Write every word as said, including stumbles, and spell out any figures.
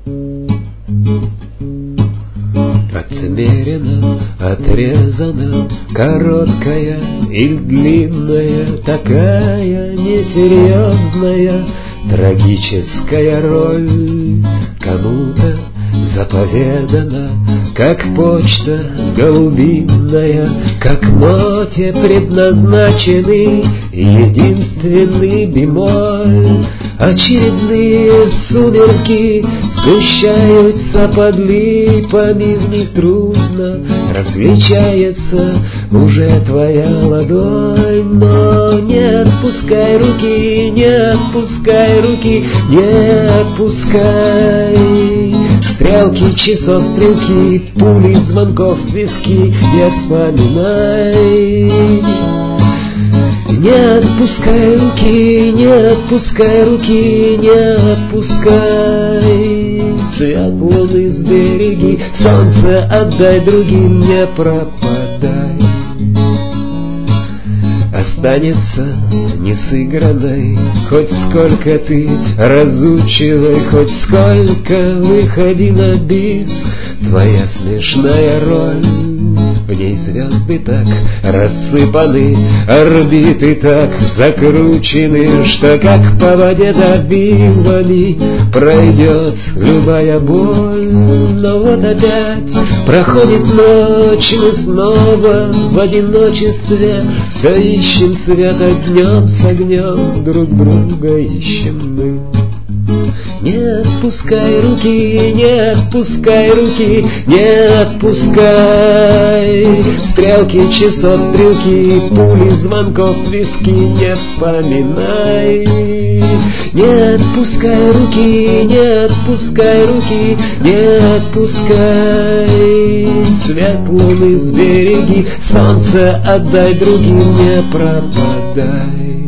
Отмерено, отрезано, короткая и длинная, такая несерьезная, трагическая роль. Кому-то заповедана, как почта голубиная, как ноте предназначенный единственный бемоль. Очередные сумерки сгущаются под липами, в них трудно различается уже твоя ладонь. Но не отпускай руки, не отпускай руки, не отпускай. Стрелки часов, стрелки, пули звонков в виски, не вспоминай. Не отпускай руки, не отпускай руки, не отпускай. Свет луны сбереги, солнце отдай другим, не пропадай. Останется несыгранной хоть сколько ты разучивай, хоть сколько выходи на бис. Твоя смешная роль, в ней звезды так рассыпаны, орбиты так закручены, что как по воде за вилами пройдет любая боль. Но вот опять проходит ночь, мы снова в одиночестве все ищем света, днем с огнем друг друга ищем мы. Не отпускай руки, не отпускай руки, не отпускай. Стрелки часов, стрелки, пули звонков в виски, не вспоминай. Не отпускай руки, не отпускай руки, не отпускай. Свет луны сбереги, солнце отдай другим, не пропадай.